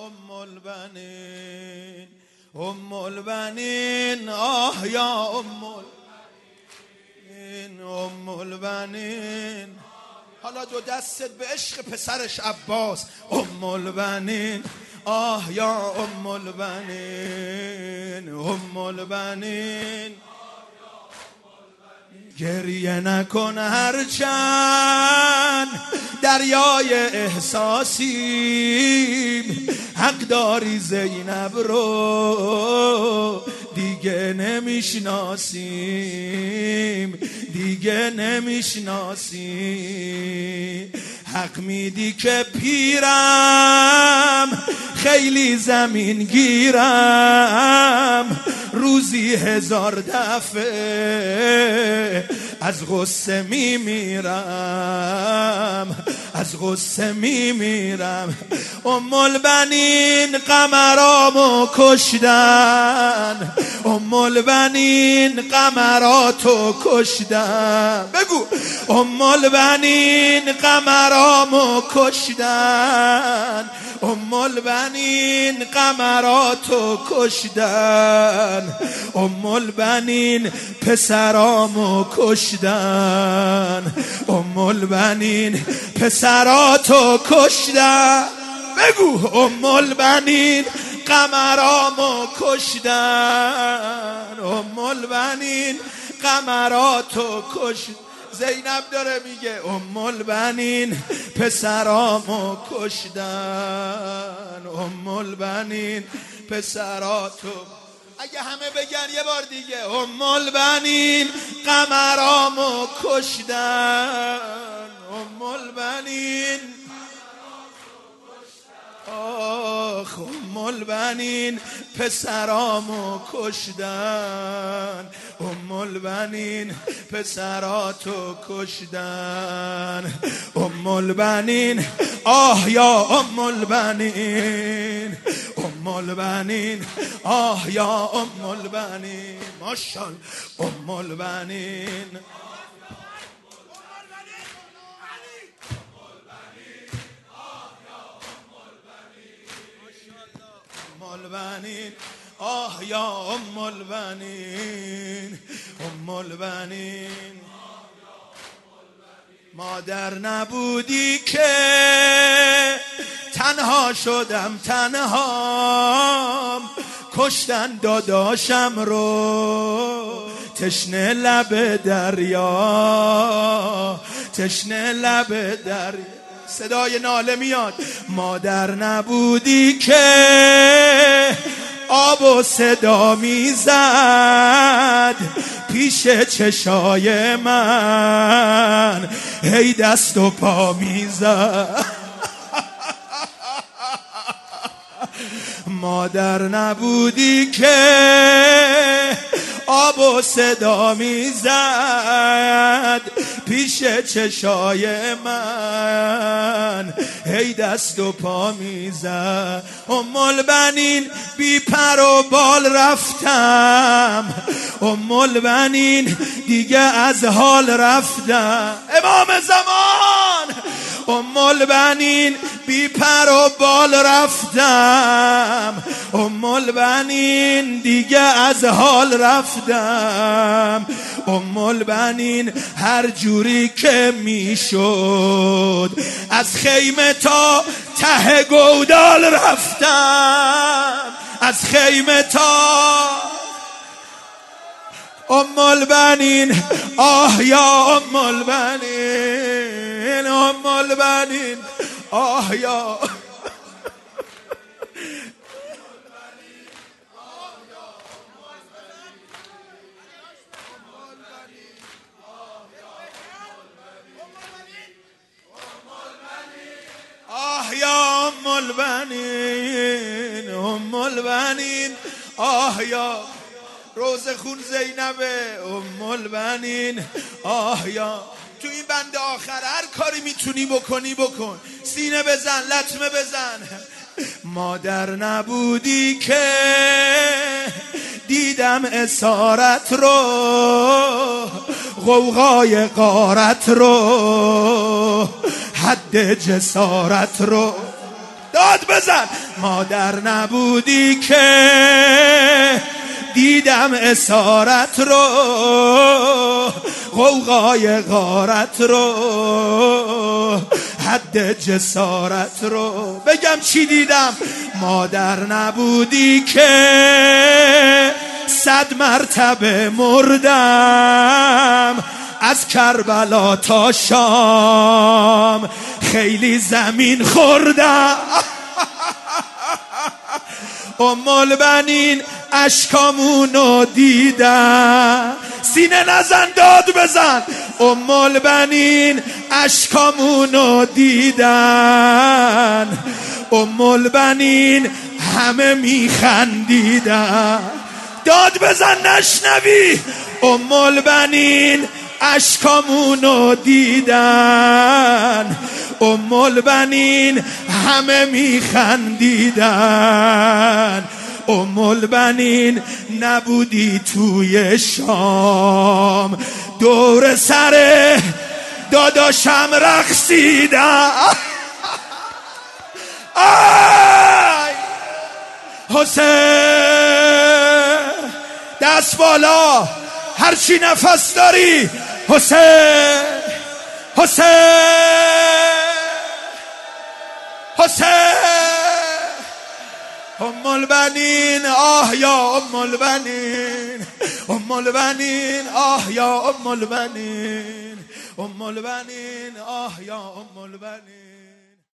ام البنین ام البنین آه یا ام البنین ام البنین. حالا دو دستت به عشق پسرش عباس. ام البنین آه یا ام البنین ام البنین. گریه نکن هرچند دریای احساسیم، حق داری زینب رو دیگه نمیشناسیم، دیگه نمیشناسیم. حق میدی که پیرم خیلی زمین گیرم، روزی 1000 دفعه از غصه میمیرم، از غصه میمیرم. ام البنین قمرامو کشتن، ام البنین قمراتو کشتن. بگو ام البنین قمرامو کشتن، ام البنین قمراتو کشتن، ام البنین پسرامو کشتن، ام البنین پسراتو کشتن. بگو ام البنین قمرامو کشتن، ام البنین قمراتو کشتن. زینب داره میگه ام البنین پسرامو کشتن، ام البنین پسراتو. اگه همه بگن یه بار دیگه ام البنین قمرامو کشتن، ام البنین آخ ام البنین پسرامو کشتن، ام البنین پسراتو کشتن. ام البنین آه یا ام البنین، ام البنین آه یا ام البنین. ماشاءالله ام البنین. البنین آه یا ام البنین، ام البنین. مادر نبودی که تنها شدم تنها، کشتن داداشم رو تشنه لب دریا، تشنه لب دریا. صدای ناله میاد. مادر نبودی که آب و صدا میزد پیش چشای من، هی دست و پا میزد. مادر نبودی که آب و صدا میزد پیش چشای من، هی دست و پا میزد. ام البنین بی پر و بال رفتم، ام البنین دیگه از حال رفتم. امام زمان ام البنین بی پر و بال رفتم، ام البنین دیگه از حال رفتم. ام البنین هر جوری که میشد از خیمه تا ته گودال رفتم، از خیمه تا ام البنین آه یا ام البنین، ام البنین آه یا آه یا ام البنین، ام البنین آه یا روز خون زینبه. ام البنین آه یا. تو این بند آخر هر کاری میتونی بکنی بکن، سینه بزن، لطمه بزن. مادر نبودی که دیدم اسارت رو، غوغای غارت رو، حد جسارت رو. داد بزن. مادر نبودی که دیدم اسارت رو، غوغای غارت رو، حد جسارت رو. بگم چی دیدم؟ مادر نبودی که 100 مرتبه مردم، از کربلا تا شام خیلی زمین خوردم. البنین اشکامونو دیدم. سینه نزن داد بزن. البنین اشکامونو دیدن، البنین همه میخندیدن. داد بزن نشنوی. البنین اشکامونو دیدن، البنین همه میخندیدن. البنین نبودی توی شام، دور سر داداشم رقصیدن. آی حسین دست بالا هرچی نفس داری. حسین حسین حسین. البنین آه یا البنین، البنین آه یا البنین، البنین آه یا البنین.